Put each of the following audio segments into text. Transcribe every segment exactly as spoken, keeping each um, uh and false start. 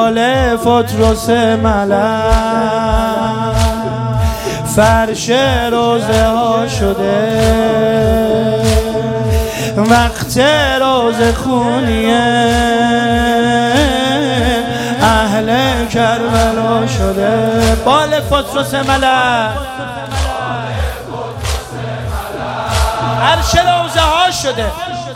بال فترس ملک فرش روزه ها شده، وقت روزه خونیه اهل کربلا شده. بال فترس ملک فرش روزه ها شده،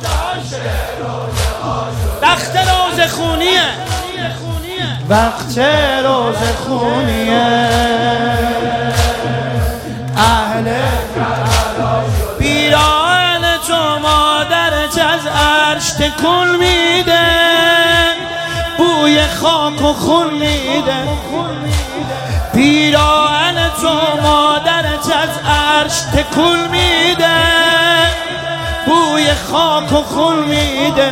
وقت روزه خونیه وقت روزه خونیه اهل پیراهن تو مادرت از عرش تکون میده، بوی خاک و خون میده. پیراهن تو مادرت از عرش تکون میده، بوی خاک و خون میده.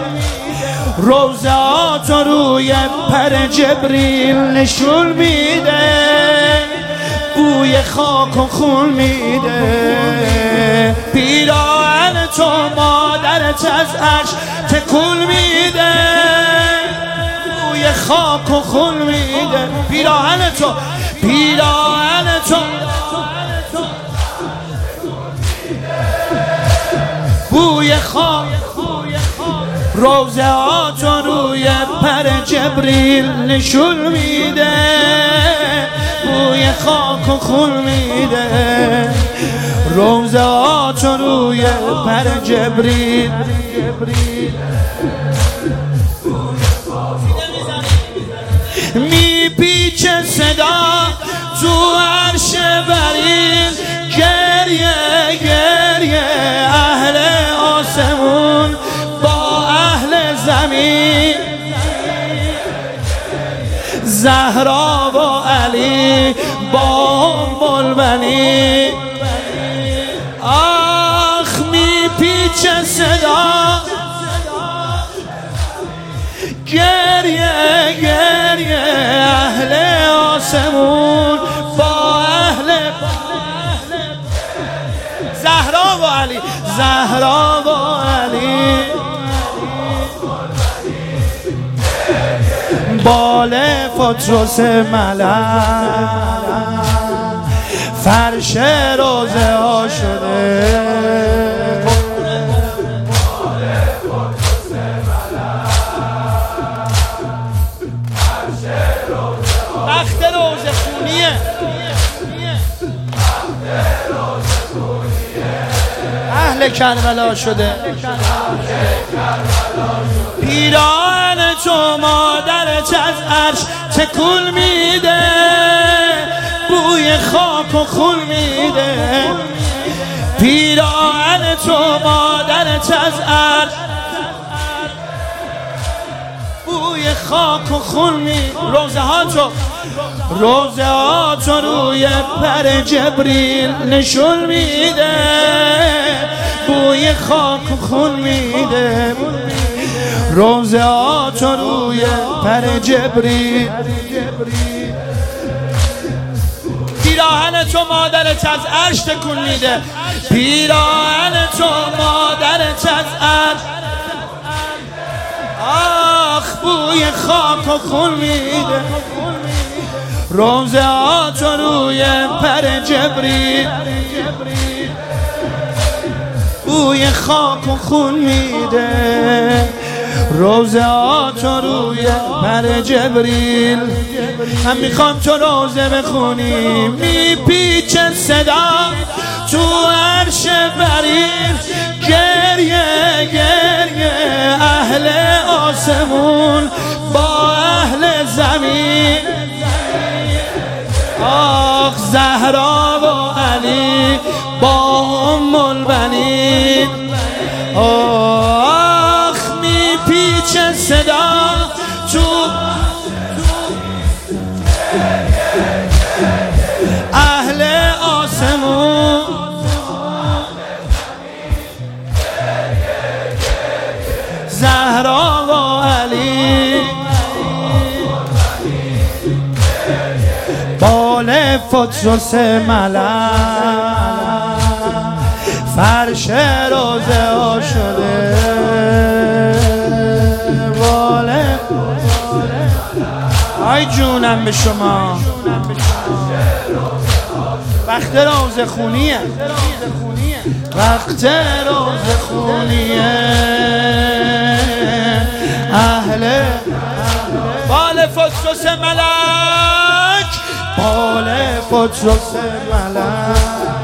روزه‌هاتو روی پر جبریل نشون میده، بوی خاک و خون میده. پیراهن تو مادرت از عرش تکون میده، بوی خاک و خون میده. پیراهن تو پیراهن تو بوی خاک. روزه ها تو روی پر جبریل نشون میده، بوی خاک و خون میده. روزه ها تو روی پر جبریل میپیچه صدا تو عرش برین، گریه گریه اهل آسمون با اهل زمین. زهرا و علی با ام البنین. آخ میپیچه صدا گریه گریه اهل آسمون با اهل زهرا و علی زهرا و علی. بال فترس ملک فرش روزه ها شده، وقت روزه خونیه اهل کربلا شده. پیراهن تو مادرت از عرش تکون میده، بوی خاک و خون میده. پیراهن تو مادرت از عرش بوی خاک و خون میده. روزه ها تو روزه ها تو روی پر جبریل نشون میده، بوی خاک و خون میده. روزه ها تو روی پر جبریل. پیراهن تو مادرت از عرش تکون میده، پیراهن تو مادرت از عرش. آخ بوی خاک و خون میده. روزه ها تو روی پر جبریل، بوی خاک و خون میده. روزه ها تو روی پر جبریل. من میخوام تو روزه بخونی، میپیچه صدا تو عرش برین، گریه گریه اهل آسمون با اهل زمین. آخ زهرا و علی با ام البنین. آخ میپیچه صدا تو اهل آسمون. زهرا و علی بال فترس ملک فرش روزه ها شده. بال آی جونم به شما وقت روز خونیه وقت روز خونیه اهل بال فطرس ملک بال فطرس ملک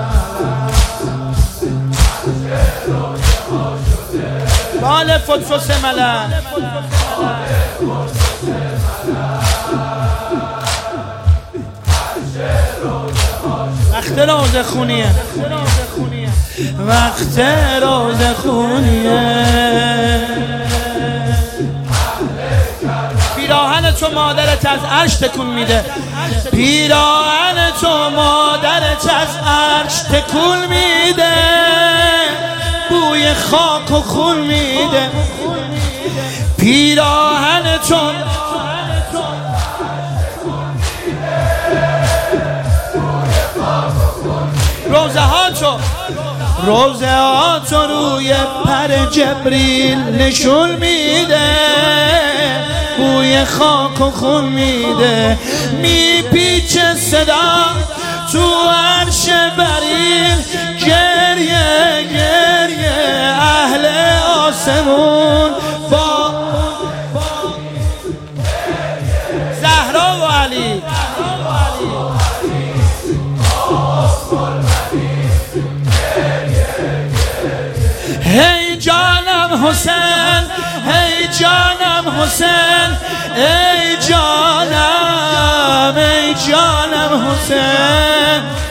بال فطرس ملک وقت روز خونیه وقت روز خونیه پیراهن تو مادرت از عرش تکون میده پیراهن تو مادرت از عرش تکون میده بوی خاک و خون میده پیراهن تو روزه ها تو روزه ها تو روی پر جبریل نشون میده بوی خاک و خون میده میپیچه صدا تو عرش بریل گریه گریه اهل آسمون با زهرا و علی هی جانم حسین هی جانم حسین ای جانم ای جانم حسین